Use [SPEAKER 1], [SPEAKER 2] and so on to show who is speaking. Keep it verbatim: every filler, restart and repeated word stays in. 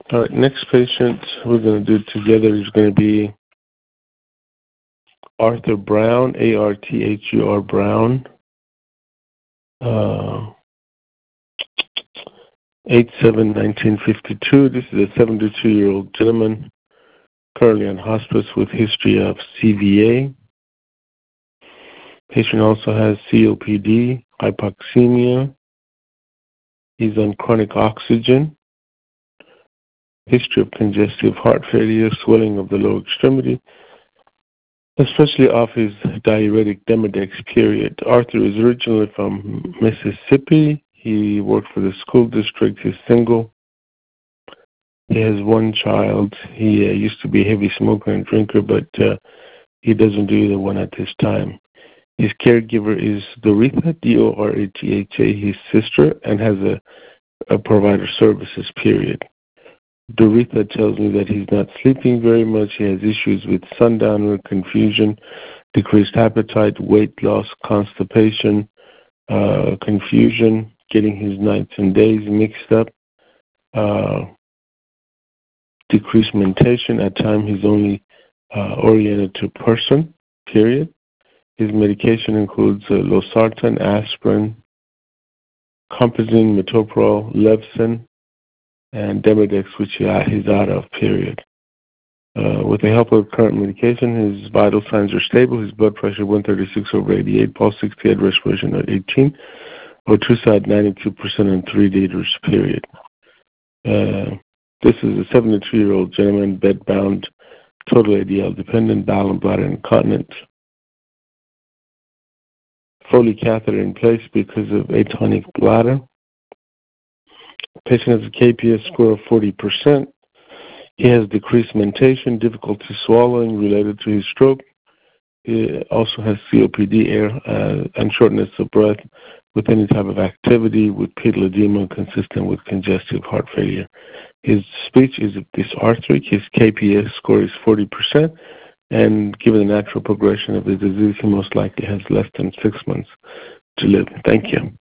[SPEAKER 1] All right, next patient we're going to do together is going to be Arthur Brown, A R T H U R Brown, uh, eight seven nineteen fifty-two. This is a seventy-two-year-old gentleman currently on hospice with history of C V A. Patient also has C O P D, hypoxemia. He's on chronic oxygen. History of congestive heart failure, swelling of the lower extremity, especially off his diuretic Demodex period. Arthur is originally from Mississippi. He worked for the school district. He's single. He has one child. He uh, used to be a heavy smoker and drinker, but uh, he doesn't do either one at this time. His caregiver is Doretha, D O R A T H A, his sister, and has a, a provider services period. Doretha tells me that he's not sleeping very much. He has issues with sundowner, confusion, decreased appetite, weight loss, constipation, uh, confusion, getting his nights and days mixed up, uh, decreased mentation. At times he's only uh, oriented to person, period. His medication includes uh, losartan, aspirin, compazine, metoprolol, Levsin, and Demodex, which he's out of, period. Uh, with the help of current medication, his vital signs are stable. His blood pressure one thirty-six over eighty-eight, pulse sixty-eight, respiration at eighteen, O two side ninety-two percent in three liters, period. Uh, this is a seventy-two-year-old gentleman, bedbound, total A D L dependent, bowel and bladder incontinent. Foley catheter in place because of atonic bladder. Patient has a K P S score of forty percent. He has decreased mentation, difficulty swallowing related to his stroke. He also has C O P D, air, uh, and shortness of breath with any type of activity, with pedal edema consistent with congestive heart failure. His speech is dysarthric. His K P S score is forty percent, and given the natural progression of the disease, he most likely has less than six months to live. Thank you.